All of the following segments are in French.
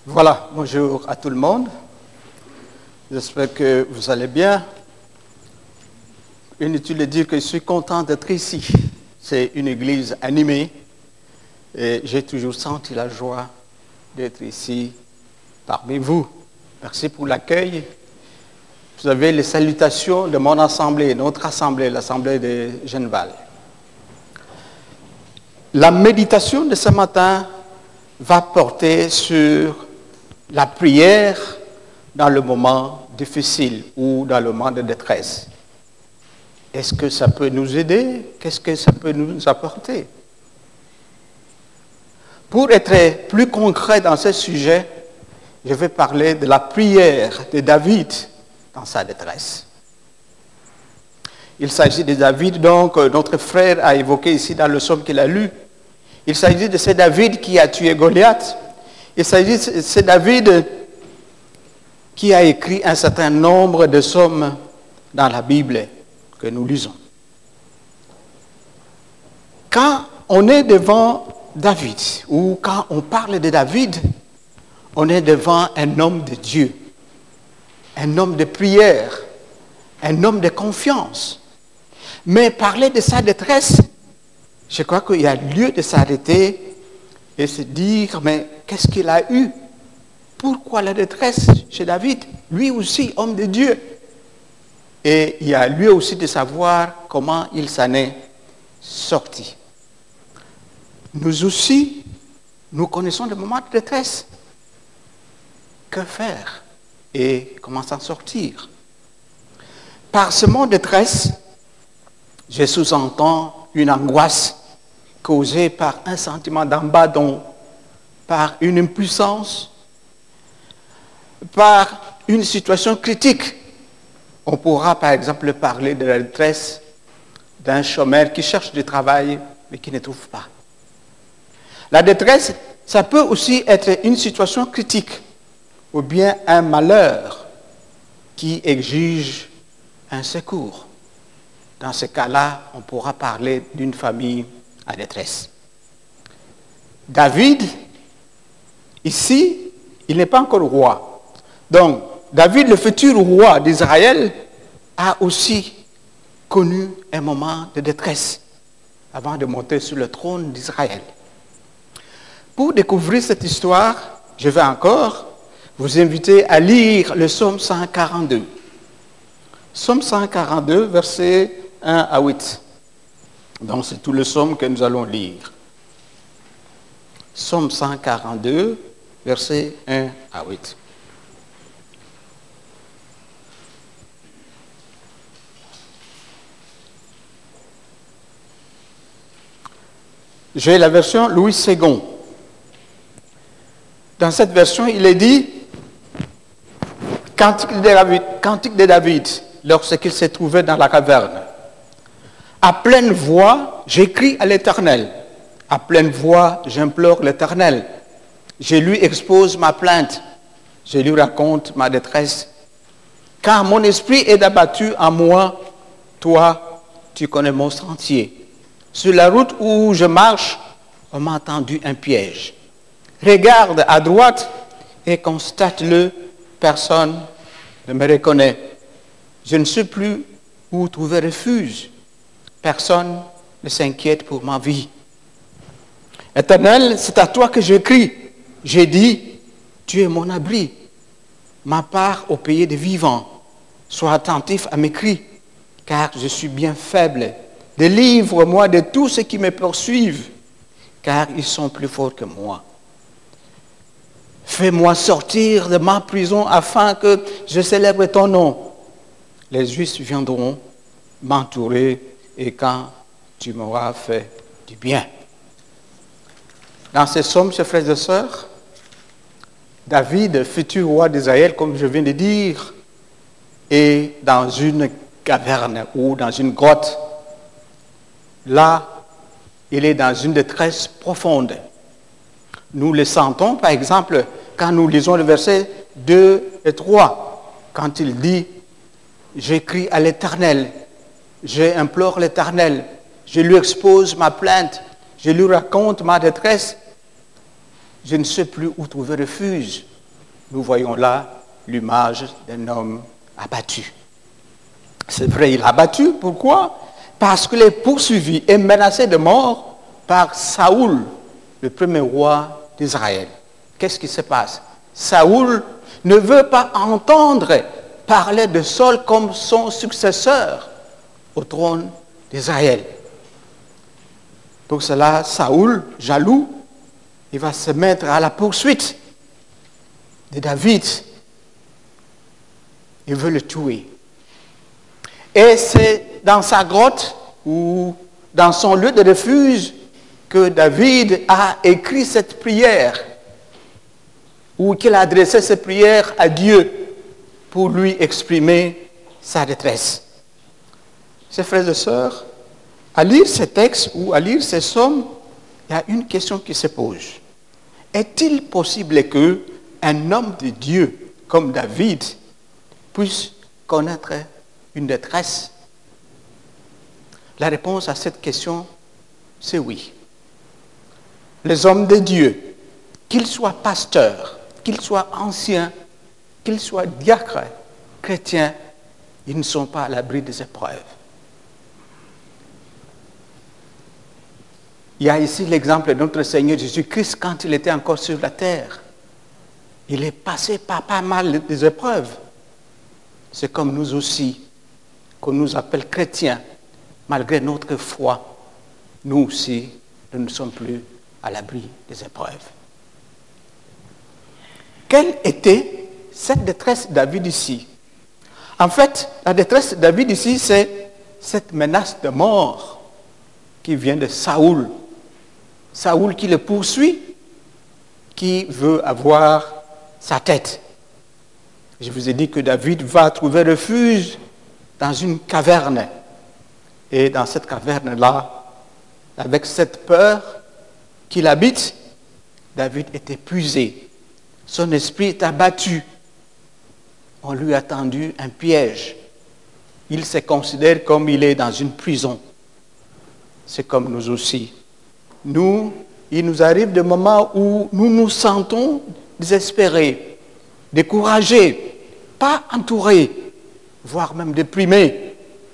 Voilà, bonjour à tout le monde. J'espère que vous allez bien. Inutile de dire que je suis content d'être ici. C'est une église animée et j'ai toujours senti la joie d'être ici parmi vous. Merci pour l'accueil. Vous avez les salutations de mon assemblée, notre assemblée, l'assemblée de Genval. La méditation de ce matin va porter sur la prière dans le moment difficile ou dans le moment de détresse. Est-ce que ça peut nous aider? Qu'est-ce que ça peut nous apporter? Pour être plus concret dans ce sujet, je vais parler de la prière de David dans sa détresse. Il s'agit de David, donc, notre frère a évoqué ici dans le psaume qu'il a lu. Il s'agit de ce David qui a tué Goliath. Il s'agit de ce David qui a écrit un certain nombre de psaumes dans la Bible que nous lisons. Quand on est devant David, ou quand on parle de David, on est devant un homme de Dieu, un homme de prière, un homme de confiance. Mais parler de sa détresse, je crois qu'il y a lieu de s'arrêter et se dire, mais qu'est-ce qu'il a eu? Pourquoi la détresse chez David? Lui aussi, homme de Dieu. Et il y a lieu aussi de savoir comment il s'en est sorti. Nous aussi, nous connaissons des moments de détresse. Que faire et comment s'en sortir? Par ce mot détresse, je sous-entends une angoisse causée par un sentiment d'abandon, par une impuissance, par une situation critique. On pourra par exemple parler de la détresse d'un chômeur qui cherche du travail mais qui ne trouve pas. La détresse, ça peut aussi être une situation critique ou bien un malheur qui exige un secours. Dans ce cas-là, on pourra parler d'une famille en détresse. David, ici, il n'est pas encore roi. Donc, David, le futur roi d'Israël, a aussi connu un moment de détresse avant de monter sur le trône d'Israël. Pour découvrir cette histoire, je vais encore vous inviter à lire le psaume 142. Psaume 142, versets 1 à 8. Donc, c'est tout le psaume que nous allons lire. Psaume 142, versets 1 à 8. J'ai la version Louis II. Dans cette version, il est dit « Cantique de David, lorsqu'il s'est trouvé dans la caverne. À pleine voix, j'écris à l'Éternel. À pleine voix, j'implore l'Éternel. Je lui expose ma plainte. Je lui raconte ma détresse. Car mon esprit est abattu en moi. Toi, tu connais mon sentier. Sur la route où je marche, on m'a tendu un piège. Regarde à droite et constate-le, personne ne me reconnaît. Je ne sais plus où trouver refuge. Personne ne s'inquiète pour ma vie. Éternel, c'est à toi que je crie. J'ai dit, tu es mon abri, ma part au pays des vivants. Sois attentif à mes cris, car je suis bien faible. Délivre-moi de tous ceux qui me poursuivent, car ils sont plus forts que moi. Fais-moi sortir de ma prison afin que je célèbre ton nom. Les Juifs viendront m'entourer et quand tu m'auras fait du bien. Dans ces psaumes, chers frères et sœurs, David, futur roi d'Israël, comme je viens de dire, est dans une caverne ou dans une grotte. Là, il est dans une détresse profonde. Nous le sentons, par exemple, quand nous lisons le verset 2 et 3, quand il dit « J'écris à l'Éternel, j'implore l'Éternel, je lui expose ma plainte, je lui raconte ma détresse, je ne sais plus où trouver refuge. nous voyons là l'image d'un homme abattu. C'est vrai, il est abattu. Pourquoi? Parce qu'il est poursuivi et menacé de mort par Saoul, le premier roi d'Israël. Qu'est-ce qui se passe? Saoul ne veut pas entendre parler de Saul comme son successeur au trône d'Israël. Pour cela, Saoul, jaloux, il va se mettre à la poursuite de David. Il veut le tuer. Et c'est dans sa grotte ou dans son lieu de refuge que David a écrit cette prière, ou qu'il a adressé cette prière à Dieu pour lui exprimer sa détresse. Chers frères et sœurs, à lire ces textes ou à lire ces psaumes, il y a une question qui se pose. Est-il possible qu'un homme de Dieu comme David puisse connaître une détresse? La réponse à cette question, c'est oui. Les hommes de Dieu, qu'ils soient pasteurs, qu'ils soient anciens, qu'ils soient diacres, chrétiens, ils ne sont pas à l'abri des épreuves. Il y a ici l'exemple de notre Seigneur Jésus-Christ quand il était encore sur la terre. Il est passé par pas mal des épreuves. C'est comme nous aussi, qu'on nous appelle chrétiens, malgré notre foi, nous aussi, nous ne sommes plus à l'abri des épreuves. Quelle était cette détresse de David ici? En fait, la détresse de David ici, c'est cette menace de mort qui vient de Saoul. Saoul qui le poursuit, qui veut avoir sa tête. Je vous ai dit que David va trouver refuge dans une caverne. Et dans cette caverne-là, avec cette peur qu'il habite, David est épuisé. Son esprit est abattu. On lui a tendu un piège. Il se considère comme il est dans une prison. C'est comme nous aussi. Nous, il nous arrive des moments où nous nous sentons désespérés, découragés, pas entourés, voire même déprimés.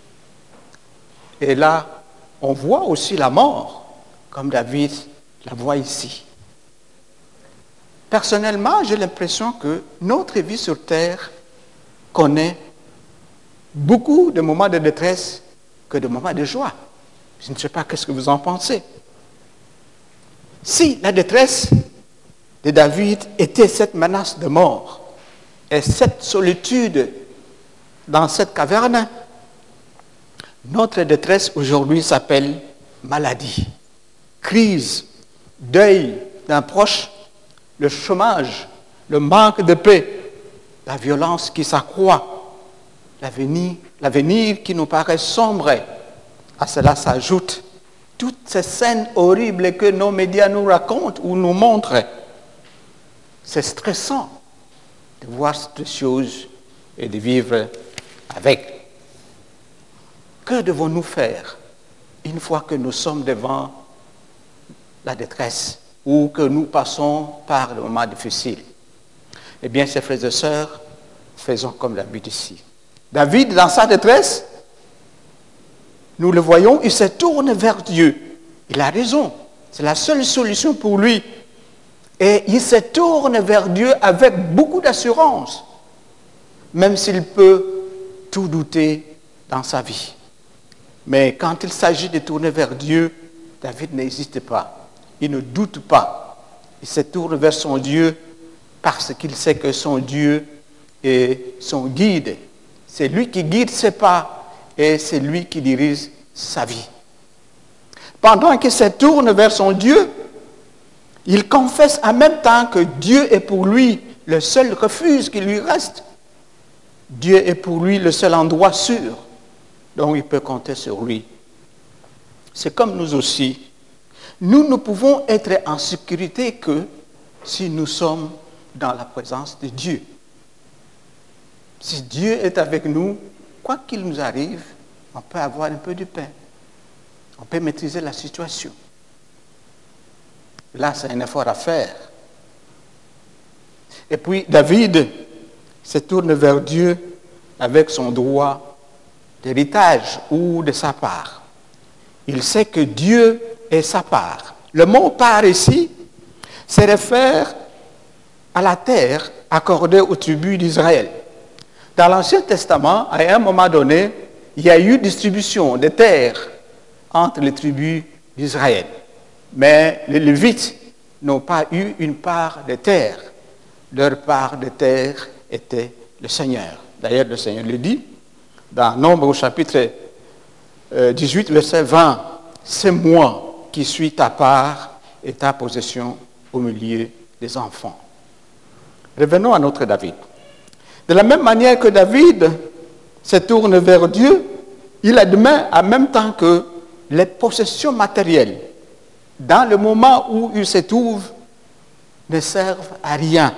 Et là, on voit aussi la mort, comme David la voit ici. Personnellement, j'ai l'impression que notre vie sur terre connaît beaucoup de moments de détresse que de moments de joie. Je ne sais pas qu'est-ce que vous en pensez. Si la détresse de David était cette menace de mort et cette solitude dans cette caverne, notre détresse aujourd'hui s'appelle maladie, crise, deuil d'un proche, le chômage, le manque de paix, la violence qui s'accroît, l'avenir qui nous paraît sombre. À cela s'ajoutent toutes ces scènes horribles que nos médias nous racontent ou nous montrent. C'est stressant de voir ces choses et de vivre avec. Que devons-nous faire une fois que nous sommes devant la détresse ou que nous passons par le moment difficile? Eh bien, chers frères et sœurs, faisons comme David ici. David, dans sa détresse, nous le voyons, il se tourne vers Dieu. Il a raison. C'est la seule solution pour lui. Et il se tourne vers Dieu avec beaucoup d'assurance, même s'il peut tout douter dans sa vie. Mais quand il s'agit de tourner vers Dieu, David n'hésite pas. Il ne doute pas. Il se tourne vers son Dieu parce qu'il sait que son Dieu est son guide. C'est lui qui guide ses pas et c'est lui qui dirige sa vie. Pendant qu'il se tourne vers son Dieu, il confesse en même temps que Dieu est pour lui le seul refuge qui lui reste. Dieu est pour lui le seul endroit sûr dont il peut compter sur lui. C'est comme nous aussi. Nous ne pouvons être en sécurité que si nous sommes dans la présence de Dieu. Si Dieu est avec nous, quoi qu'il nous arrive, on peut avoir un peu de paix. On peut maîtriser la situation. Là, c'est un effort à faire. Et puis David se tourne vers Dieu avec son droit d'héritage ou de sa part. Il sait que Dieu est sa part. Le mot part ici se réfère à la terre accordée aux tribus d'Israël. Dans l'Ancien Testament, à un moment donné, il y a eu distribution de terres entre les tribus d'Israël. Mais les Lévites n'ont pas eu une part de terre. Leur part de terre était le Seigneur. D'ailleurs, le Seigneur le dit dans Nombre au chapitre 18, verset 20. C'est moi qui suis ta part et ta possession au milieu des enfants. Revenons à notre David. De la même manière que David se tourne vers Dieu, il admet en même temps que les possessions matérielles, dans le moment où il se trouve, ne servent à rien.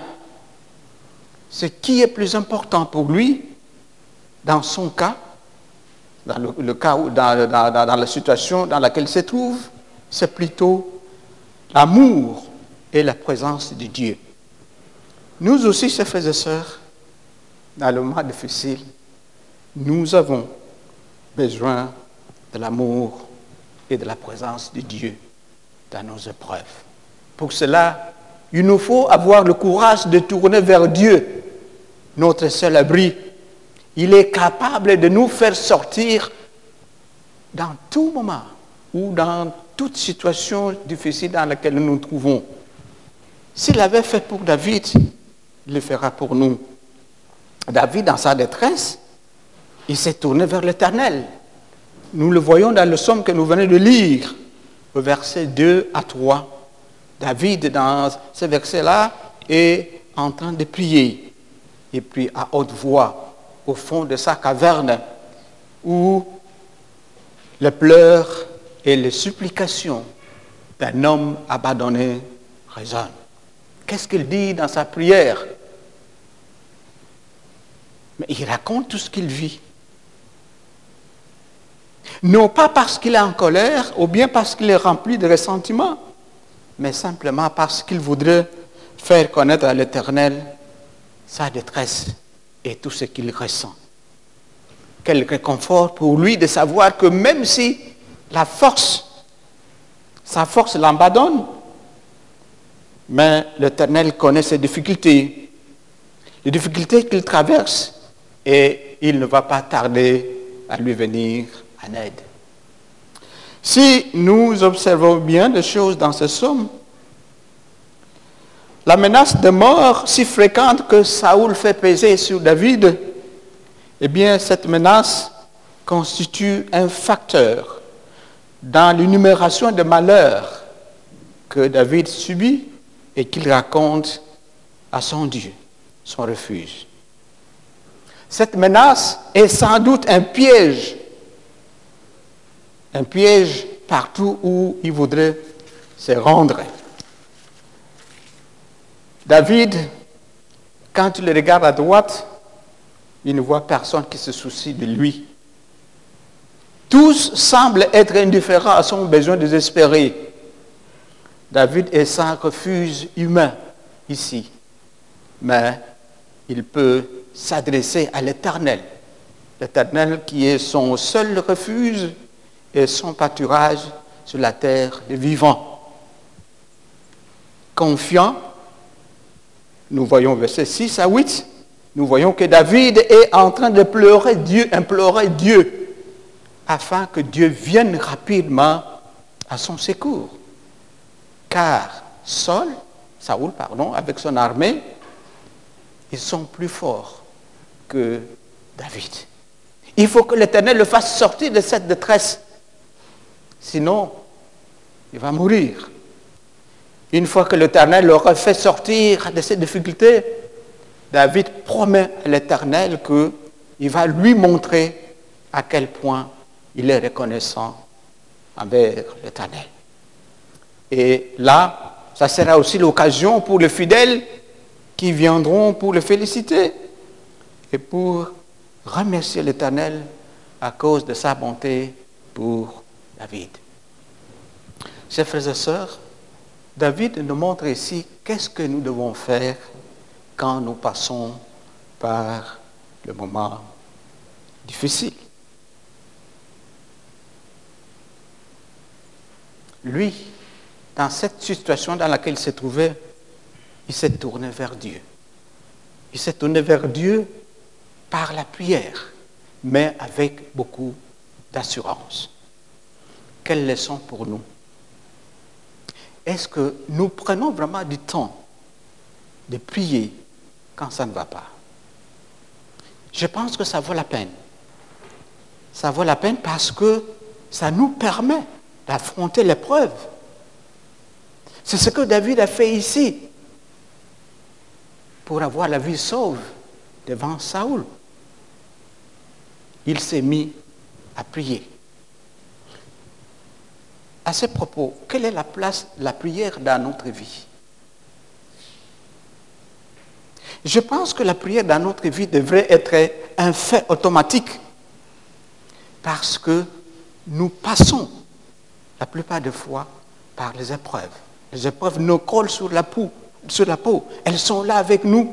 Ce qui est plus important pour lui, dans son cas, dans le cas où, dans la situation dans laquelle il se trouve, c'est plutôt l'amour et la présence de Dieu. Nous aussi, chers frères et sœurs, dans le moment difficile, nous avons besoin de l'amour et de la présence de Dieu dans nos épreuves. Pour cela, il nous faut avoir le courage de tourner vers Dieu, notre seul abri. Il est capable de nous faire sortir dans tout moment ou dans toute situation difficile dans laquelle nous nous trouvons. S'il l'avait fait pour David, il le fera pour nous. David, dans sa détresse, il s'est tourné vers l'Éternel. Nous le voyons dans le psaume que nous venons de lire, au verset 2 à 3. David, dans ce verset-là, est en train de prier. Et puis à haute voix, au fond de sa caverne, où les pleurs et les supplications d'un homme abandonné résonnent. Qu'est-ce qu'il dit dans sa prière? Mais il raconte tout ce qu'il vit. Non pas parce qu'il est en colère ou bien parce qu'il est rempli de ressentiment, mais simplement parce qu'il voudrait faire connaître à l'Éternel sa détresse et tout ce qu'il ressent. Quel réconfort pour lui de savoir que même si sa force l'abandonne, mais l'Éternel connaît ses difficultés, les difficultés qu'il traverse, et il ne va pas tarder à lui venir en aide. Si nous observons bien les choses dans ce psaume, la menace de mort si fréquente que Saoul fait peser sur David, eh bien, cette menace constitue un facteur dans l'énumération des malheurs que David subit et qu'il raconte à son Dieu, son refuge. Cette menace est sans doute un piège partout où il voudrait se rendre. David, quand il regarde à droite, il ne voit personne qui se soucie de lui. Tous semblent être indifférents à son besoin désespéré. David est sans refuge humain ici, mais il peut s'adresser à l'Éternel. L'Éternel qui est son seul refuge et son pâturage sur la terre des vivants. Confiant, nous voyons versets 6 à 8, nous voyons que David est en train de implorer Dieu, afin que Dieu vienne rapidement à son secours. Car Saoul, avec son armée, ils sont plus forts que David. Il faut que l'Éternel le fasse sortir de cette détresse. Sinon, il va mourir. Une fois que l'Éternel l'aura fait sortir de ces difficultés, David promet à l'Éternel qu'il va lui montrer à quel point il est reconnaissant envers l'Éternel. Et là, ça sera aussi l'occasion pour les fidèles qui viendront pour le féliciter et pour remercier l'Éternel à cause de sa bonté pour David. Chers frères et sœurs, David nous montre ici qu'est-ce que nous devons faire quand nous passons par le moment difficile. Lui, dans cette situation dans laquelle il se trouvait, il s'est tourné vers Dieu. Il s'est tourné vers Dieu par la prière, mais avec beaucoup d'assurance. Quelle leçon pour nous? Est-ce que nous prenons vraiment du temps de prier quand ça ne va pas? Je pense que ça vaut la peine. Ça vaut la peine parce que ça nous permet d'affronter l'épreuve. C'est ce que David a fait ici pour avoir la vie sauve devant Saül. Il s'est mis à prier. À ce propos, quelle est la place de la prière dans notre vie? Je pense que la prière dans notre vie devrait être un fait automatique parce que nous passons la plupart des fois par les épreuves. Les épreuves nous collent sur la peau. Elles sont là avec nous.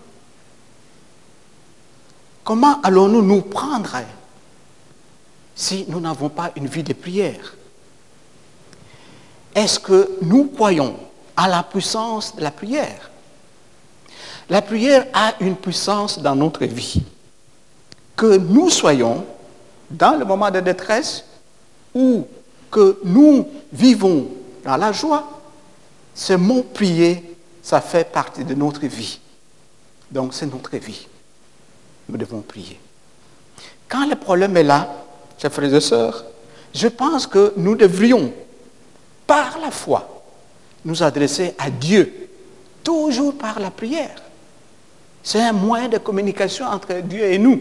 Comment allons-nous nous prendre si nous n'avons pas une vie de prière? Est-ce que nous croyons à la puissance de la prière? La prière a une puissance dans notre vie. Que nous soyons dans le moment de détresse ou que nous vivons dans la joie, ce mot prier, ça fait partie de notre vie. Donc c'est notre vie. Nous devons prier. Quand le problème est là, chers frères et sœurs, je pense que nous devrions, par la foi, nous adresser à Dieu, toujours par la prière. C'est un moyen de communication entre Dieu et nous.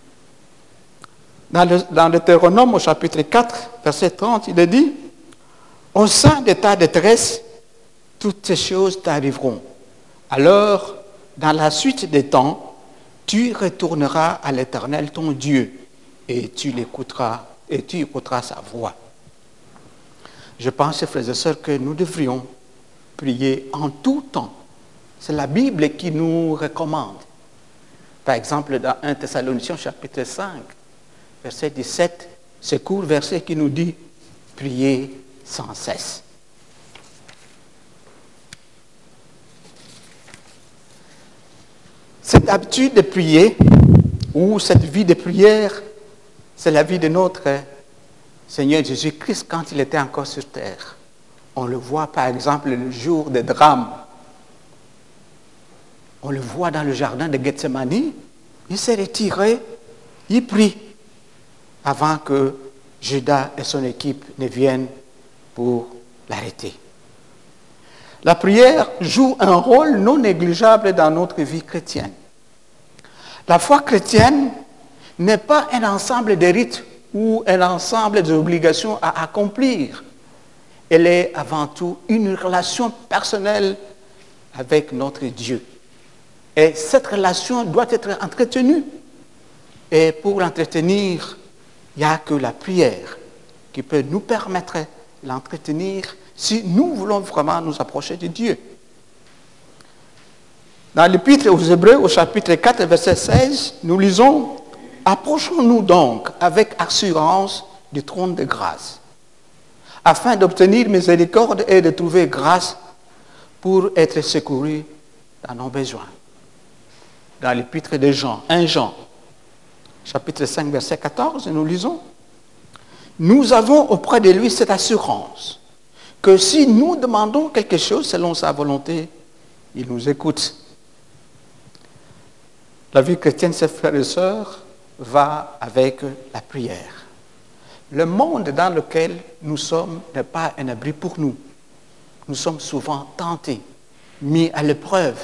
Dans le Deutéronome, au chapitre 4, verset 30, il est dit « Au sein de ta détresse, toutes ces choses t'arriveront. Alors, dans la suite des temps, tu retourneras à l'Éternel, ton Dieu, et tu l'écouteras, et tu écouteras sa voix. » Je pense, frères et sœurs, que nous devrions prier en tout temps. C'est la Bible qui nous recommande. Par exemple, dans 1 Thessaloniciens, chapitre 5, verset 17, ce court verset qui nous dit « Priez sans cesse ». Cette habitude de prier, ou cette vie de prière, c'est la vie de notre Seigneur Jésus-Christ quand il était encore sur terre. On le voit par exemple le jour des drames. On le voit dans le jardin de Gethsémani. Il s'est retiré, il prie avant que Judas et son équipe ne viennent pour l'arrêter. La prière joue un rôle non négligeable dans notre vie chrétienne. La foi chrétienne n'est pas un ensemble de rites ou un ensemble d'obligations à accomplir. Elle est avant tout une relation personnelle avec notre Dieu. Et cette relation doit être entretenue. Et pour l'entretenir, il n'y a que la prière qui peut nous permettre de l'entretenir si nous voulons vraiment nous approcher de Dieu. Dans l'Épître aux Hébreux, au chapitre 4, verset 16, nous lisons « Approchons-nous donc avec assurance du trône de grâce, afin d'obtenir miséricorde et de trouver grâce pour être secourus dans nos besoins. » Dans l'Épître de Jean, 1 Jean, chapitre 5, verset 14, nous lisons « Nous avons auprès de lui cette assurance que si nous demandons quelque chose selon sa volonté, il nous écoute. » La vie chrétienne, ses frères et sœurs, va avec la prière. Le monde dans lequel nous sommes n'est pas un abri pour nous. Nous sommes souvent tentés, mis à l'épreuve.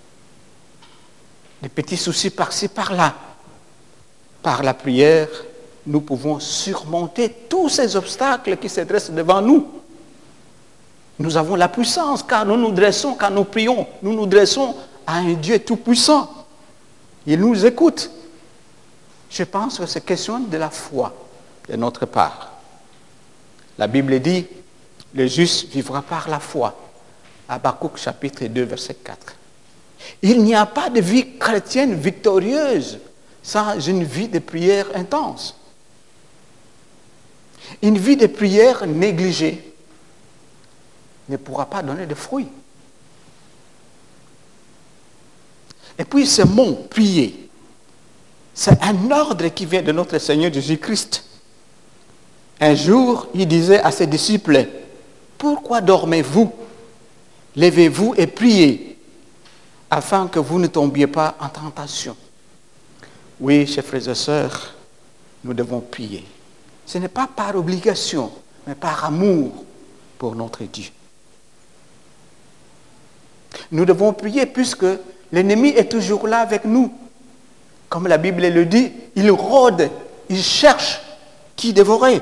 Des petits soucis par-ci, par-là. Par la prière, nous pouvons surmonter tous ces obstacles qui se dressent devant nous. Nous avons la puissance, car nous nous dressons, quand nous prions, nous nous dressons à un Dieu tout-puissant. Il nous écoute. Je pense que c'est question de la foi de notre part. La Bible dit, le juste vivra par la foi. Habakkuk chapitre 2, verset 4. Il n'y a pas de vie chrétienne victorieuse sans une vie de prière intense. Une vie de prière négligée ne pourra pas donner de fruits. Et puis ce mot « prier », c'est un ordre qui vient de notre Seigneur Jésus-Christ. Un jour, il disait à ses disciples, « Pourquoi dormez-vous? Levez-vous et priez, afin que vous ne tombiez pas en tentation. » Oui, chers frères et sœurs, nous devons prier. Ce n'est pas par obligation, mais par amour pour notre Dieu. Nous devons prier puisque l'ennemi est toujours là avec nous. Comme la Bible le dit, il rôde, il cherche qui dévorer.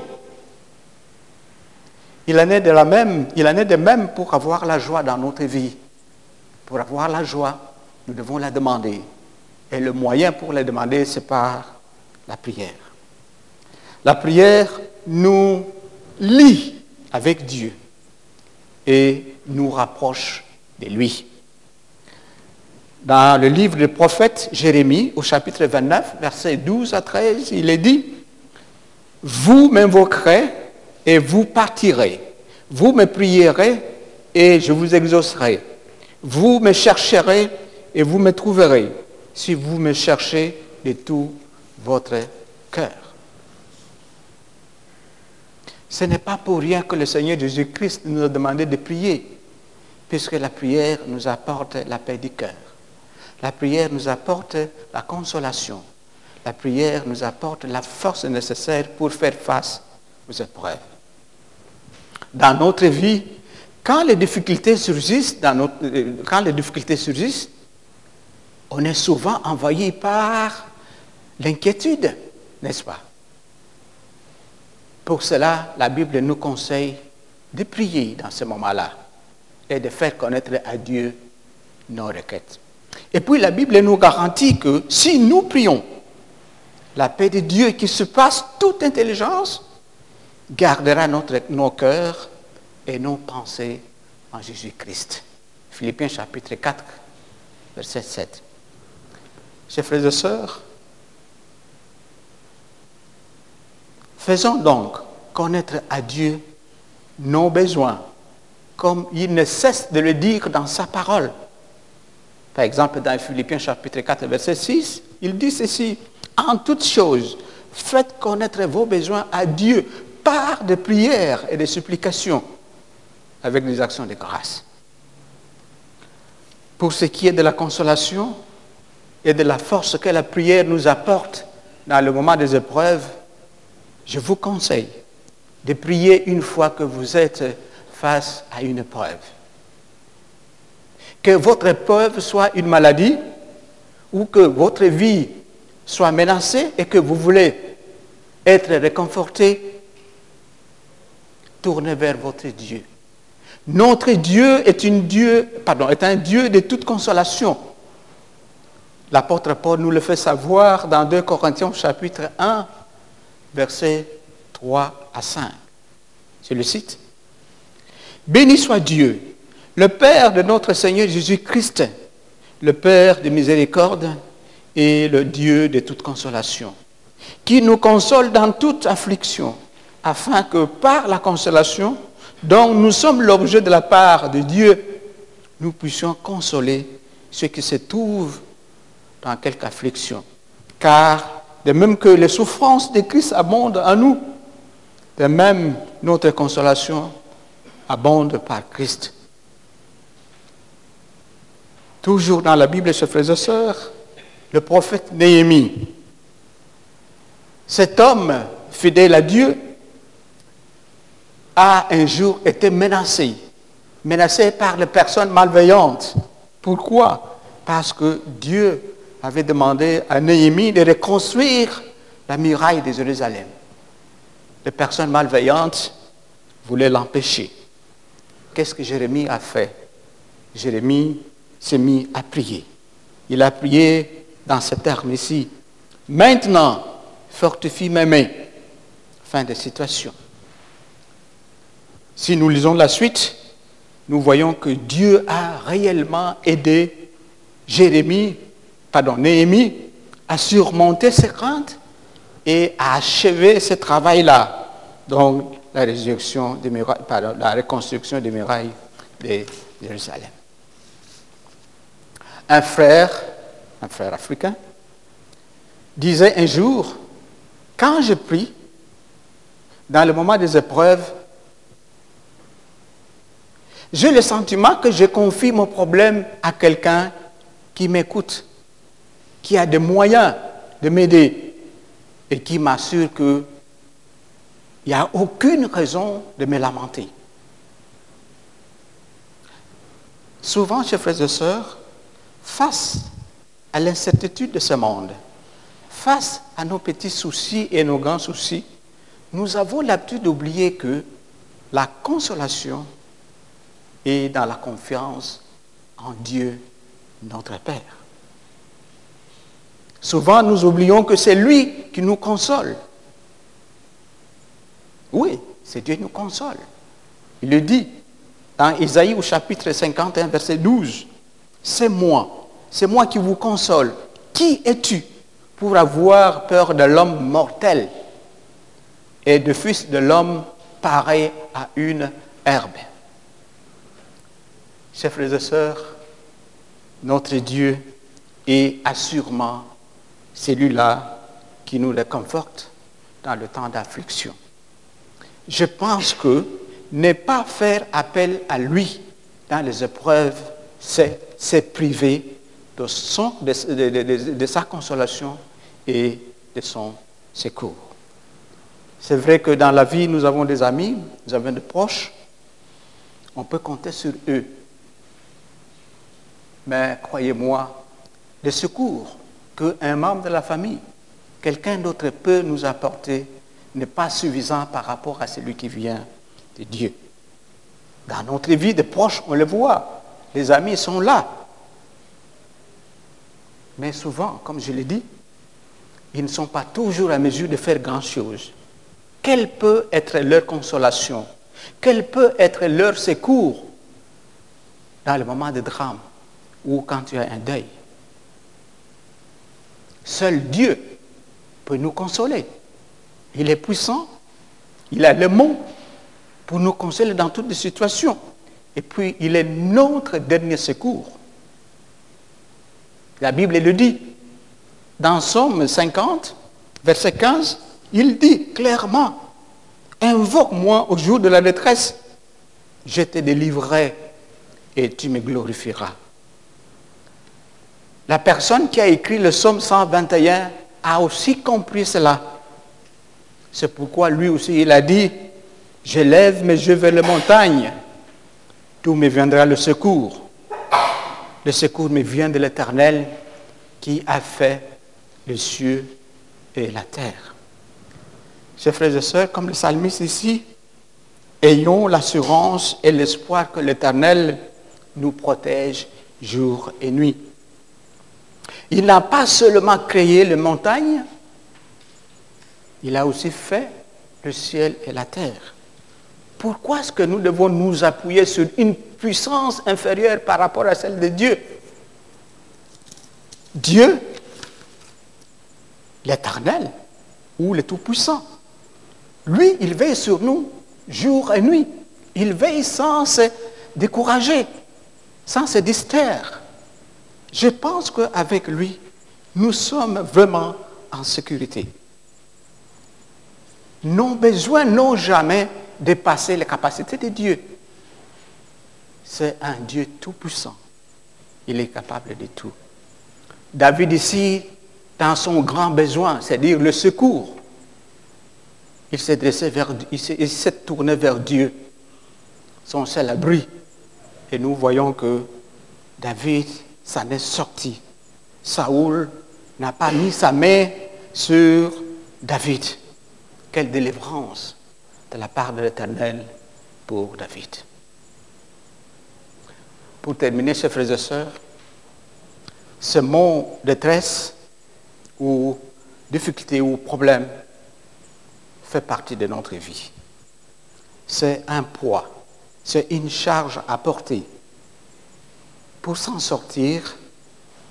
Il en est de même pour avoir la joie dans notre vie. Pour avoir la joie, nous devons la demander. Et le moyen pour la demander, c'est par la prière. La prière nous lie avec Dieu et nous rapproche de lui. Dans le livre du prophète Jérémie, au chapitre 29, versets 12 à 13, il est dit « Vous m'invoquerez et vous partirez. Vous me prierez et je vous exaucerai. Vous me chercherez et vous me trouverez, si vous me cherchez de tout votre cœur. » Ce n'est pas pour rien que le Seigneur Jésus-Christ nous a demandé de prier, puisque la prière nous apporte la paix du cœur. La prière nous apporte la consolation. La prière nous apporte la force nécessaire pour faire face aux épreuves. Dans notre vie, quand les difficultés surgissent, on est souvent envahi par l'inquiétude, n'est-ce pas? Pour cela, la Bible nous conseille de prier dans ce moment-là et de faire connaître à Dieu nos requêtes. Et puis la Bible nous garantit que si nous prions, la paix de Dieu qui surpasse toute intelligence gardera nos cœurs et nos pensées en Jésus-Christ. Philippiens chapitre 4, verset 7. Chers frères et sœurs, faisons donc connaître à Dieu nos besoins, comme il ne cesse de le dire dans sa parole. Par exemple, dans Philippiens chapitre 4, verset 6, il dit ceci, « En toutes choses, faites connaître vos besoins à Dieu par des prières et des supplications, avec des actions de grâce. » Pour ce qui est de la consolation et de la force que la prière nous apporte dans le moment des épreuves, je vous conseille de prier une fois que vous êtes face à une épreuve. Que votre épreuve soit une maladie ou que votre vie soit menacée et que vous voulez être réconforté, tournez vers votre Dieu. Notre Dieu est un Dieu de toute consolation. L'apôtre Paul nous le fait savoir dans 2 Corinthiens chapitre 1, versets 3 à 5. Je le cite. « Béni soit Dieu, le Père de notre Seigneur Jésus-Christ, le Père de miséricorde et le Dieu de toute consolation, qui nous console dans toute affliction, afin que par la consolation dont nous sommes l'objet de la part de Dieu, nous puissions consoler ceux qui se trouvent dans quelque affliction. Car de même que les souffrances de Christ abondent en nous, de même notre consolation abonde par Christ. » Toujours dans la Bible, chers frères et sœurs, le prophète Néhémie, cet homme fidèle à Dieu, a un jour été menacé par les personnes malveillantes. Pourquoi? Parce que Dieu avait demandé à Néhémie de reconstruire la muraille de Jérusalem. Les personnes malveillantes voulaient l'empêcher. Qu'est-ce que Jérémie a fait? Jérémie s'est mis à prier. Il a prié dans ce terme ici. « Maintenant, fortifie mes mains. » Fin de citation. Si nous lisons la suite, nous voyons que Dieu a réellement aidé Néhémie a surmonté ses craintes et a achevé ce travail-là, donc la reconstruction des murailles de Jérusalem. Un frère africain, disait un jour, quand je prie, dans le moment des épreuves, j'ai le sentiment que je confie mon problème à quelqu'un qui m'écoute, qui a des moyens de m'aider et qui m'assure qu'il n'y a aucune raison de me lamenter. Souvent, chers frères et sœurs, face à l'incertitude de ce monde, face à nos petits soucis et nos grands soucis, nous avons l'habitude d'oublier que la consolation est dans la confiance en Dieu, notre Père. Souvent, nous oublions que c'est lui qui nous console. Oui, c'est Dieu qui nous console. Il le dit dans Isaïe au chapitre 51, verset 12. C'est moi qui vous console. Qui es-tu pour avoir peur de l'homme mortel et du fils de l'homme pareil à une herbe? Chers frères et sœurs, notre Dieu est assurément celui-là qui nous réconforte dans le temps d'affliction. Je pense que ne pas faire appel à lui dans les épreuves, c'est priver de sa consolation et de son secours. C'est vrai que dans la vie, nous avons des amis, nous avons des proches, on peut compter sur eux. Mais croyez-moi, le secours qu'un membre de la famille, quelqu'un d'autre peut nous apporter, n'est pas suffisant par rapport à celui qui vient de Dieu. Dans notre vie de proches, on le voit, les amis sont là. Mais souvent, comme je l'ai dit, ils ne sont pas toujours à mesure de faire grand-chose. Quelle peut être leur consolation? Quel peut être leur secours dans le moment de drame ou quand tu as un deuil? Seul Dieu peut nous consoler. Il est puissant, il a le mot pour nous consoler dans toutes les situations. Et puis, il est notre dernier secours. La Bible le dit. Dans Somme 50, verset 15, il dit clairement, « Invoque-moi au jour de la détresse, je te délivrerai et tu me glorifieras. » La personne qui a écrit le Psaume 121 a aussi compris cela. C'est pourquoi lui aussi, il a dit, « Je lève mes yeux vers les montagnes, d'où me viendra le secours. Le secours me vient de l'Éternel qui a fait les cieux et la terre. » Chers frères et sœurs, comme le psalmiste ici, ayons l'assurance et l'espoir que l'Éternel nous protège jour et nuit. Il n'a pas seulement créé les montagnes, il a aussi fait le ciel et la terre. Pourquoi est-ce que nous devons nous appuyer sur une puissance inférieure par rapport à celle de Dieu? Dieu, l'Éternel ou le Tout-Puissant, lui, il veille sur nous jour et nuit. Il veille sans se décourager, sans se distraire. Je pense qu'avec lui, nous sommes vraiment en sécurité. Nos besoins n'ont jamais dépassé les capacités de Dieu. C'est un Dieu tout-puissant. Il est capable de tout. David ici, dans son grand besoin, c'est-à-dire le secours, il s'est tourné vers Dieu, son seul abri. Et nous voyons que David s'en est sorti. Saoul n'a pas mis sa main sur David. Quelle délivrance de la part de l'Éternel pour David. Pour terminer, chers frères et sœurs, ce mot détresse ou difficulté ou problème fait partie de notre vie. C'est un poids, c'est une charge à porter. Pour s'en sortir,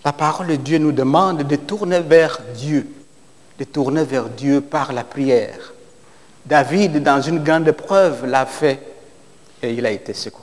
La parole de Dieu nous demande de tourner vers Dieu, de tourner vers Dieu par la prière. David, dans une grande épreuve, l'a fait et il a été secouru.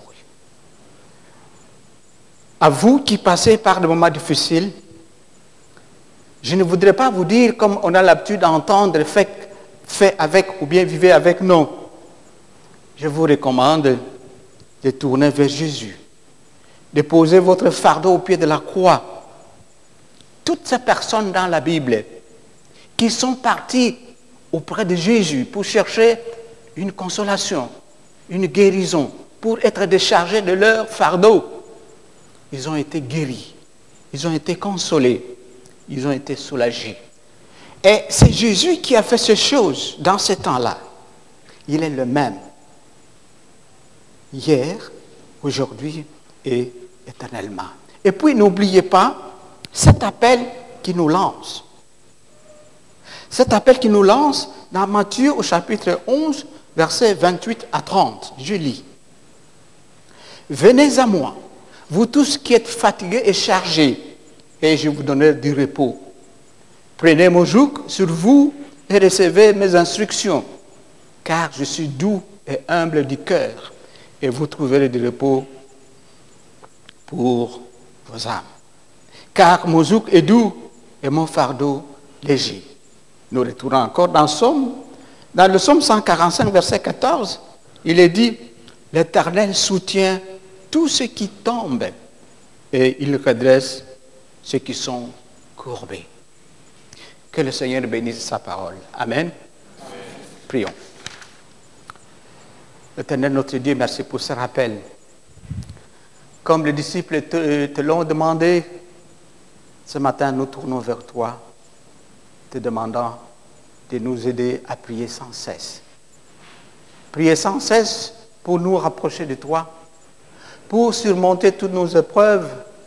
À vous qui passez par des moments difficiles, je ne voudrais pas vous dire, comme on a l'habitude d'entendre, fait avec ou bien vivez avec, non. Je vous recommande de tourner vers Jésus, de poser votre fardeau au pied de la croix. Toutes ces personnes dans la Bible qui sont parties auprès de Jésus pour chercher une consolation, une guérison, pour être déchargés de leur fardeau, ils ont été guéris, ils ont été consolés, ils ont été soulagés. Et c'est Jésus qui a fait ces choses dans ce temps-là. Il est le même, hier, aujourd'hui et éternellement. Et puis n'oubliez pas cet appel qui nous lance. Cet appel qui nous lance dans Matthieu au chapitre 11, versets 28 à 30. Je lis. Venez à moi, vous tous qui êtes fatigués et chargés, et je vous donnerai du repos. Prenez mon joug sur vous et recevez mes instructions, car je suis doux et humble du cœur, et vous trouverez du repos pour vos âmes. Car mon joug est doux et mon fardeau léger. Nous retournons encore dans le psaume 145, verset 14, il est dit, l'Éternel soutient tous ceux qui tombent et il redresse ceux qui sont courbés. Que le Seigneur bénisse sa parole. Amen. Amen. Prions. Éternel notre Dieu, merci pour ce rappel. Comme les disciples te l'ont demandé, ce matin nous tournons vers toi, te demandant de nous aider à prier sans cesse. Prier sans cesse pour nous rapprocher de toi, pour surmonter toutes nos épreuves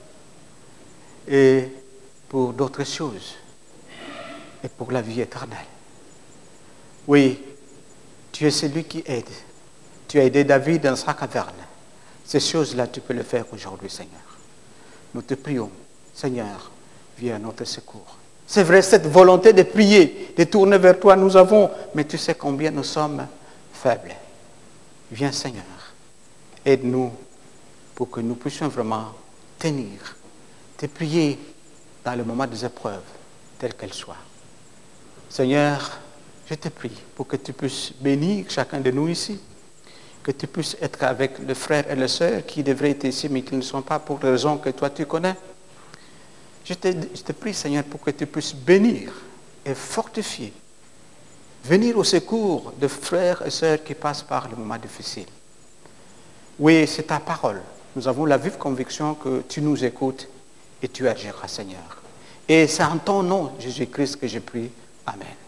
et pour d'autres choses, et pour la vie éternelle. Oui, tu es celui qui aide. Tu as aidé David dans sa caverne. Ces choses-là, tu peux le faire aujourd'hui, Seigneur. Nous te prions, Seigneur, viens à notre secours. C'est vrai, cette volonté de prier, de tourner vers toi, nous avons, mais tu sais combien nous sommes faibles. Viens, Seigneur, aide-nous pour que nous puissions vraiment tenir, te prier dans le moment des épreuves, telles qu'elles soient. Seigneur, je te prie pour que tu puisses bénir chacun de nous ici, que tu puisses être avec les frères et les sœurs qui devraient être ici, mais qui ne sont pas pour des raisons que toi tu connais. Je te prie, Seigneur, pour que tu puisses bénir et fortifier, venir au secours de frères et sœurs qui passent par les moments difficiles. Oui, c'est ta parole. Nous avons la vive conviction que tu nous écoutes et tu agiras, Seigneur. Et c'est en ton nom, Jésus-Christ, que je prie. Amen.